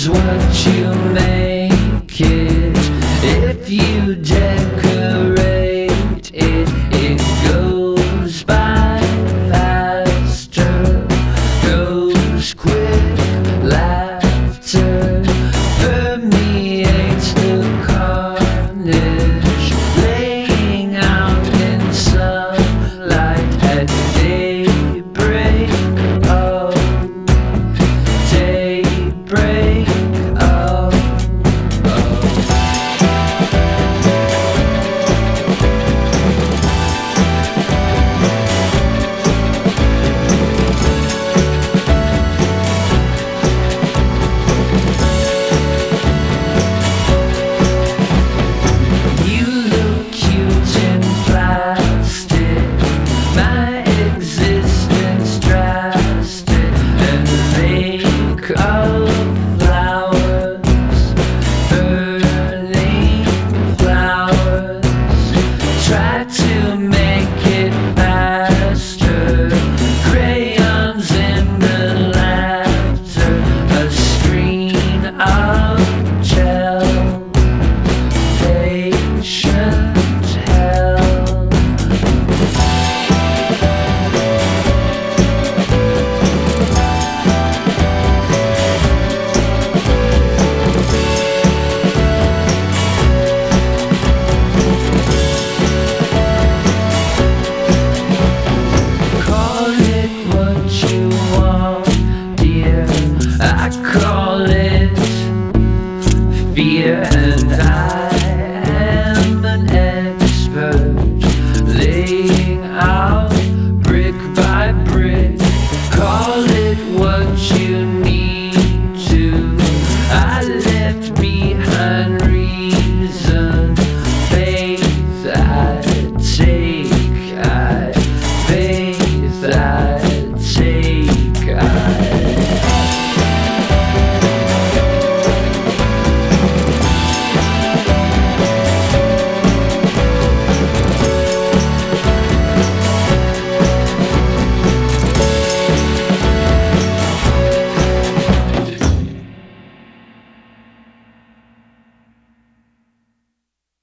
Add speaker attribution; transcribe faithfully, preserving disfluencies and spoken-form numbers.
Speaker 1: what you make it. If you decorate it, it goes by faster, goes quick. Laughter permeates the carnage, laying out in sunlight at daybreak. Oh, daybreak. Oh, try to make it faster. Crayons in the laughter, a screen of gel, patient hell. I call it fear, and I am an expert, laying out brick by brick.